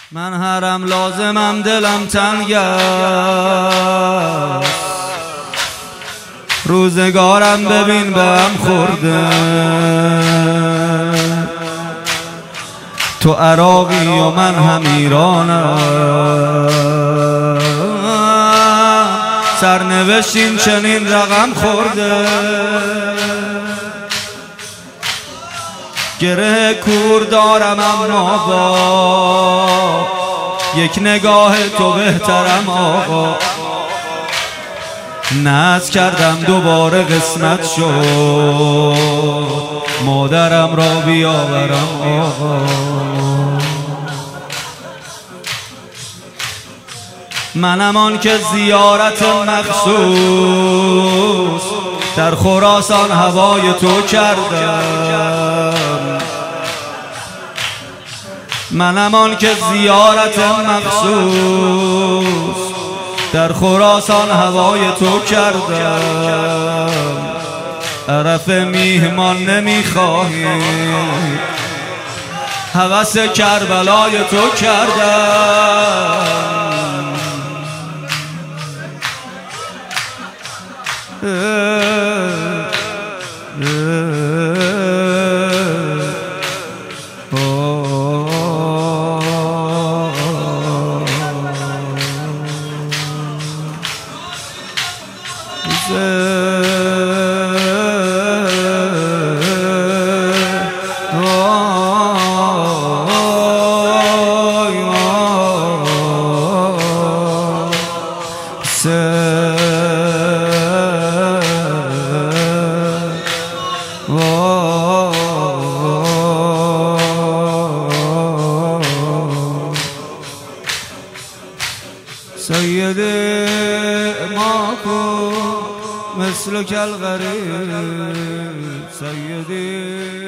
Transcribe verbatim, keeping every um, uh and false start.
من هرم لازمم دلم تنگ است، روزگارم ببین به هم خورده. تو عراقی و من هم ایرانم، سرنوشتیم چنین رقم خورده. گره کور دارم اما با یک نگاه تو بهترم آقا. ناز کردم دوباره قسمت شد، مادرم را بیاورم آقا. منم آن که زیارت مخصوص در خراسان هوای تو کردم. منم آن که زیارت مخصوص در خراسان هوای تو کردم. عرف میهمان نمیخواهی، هوس کربلای تو کردم. سيدي ماكو مثلك الغريب سيدي.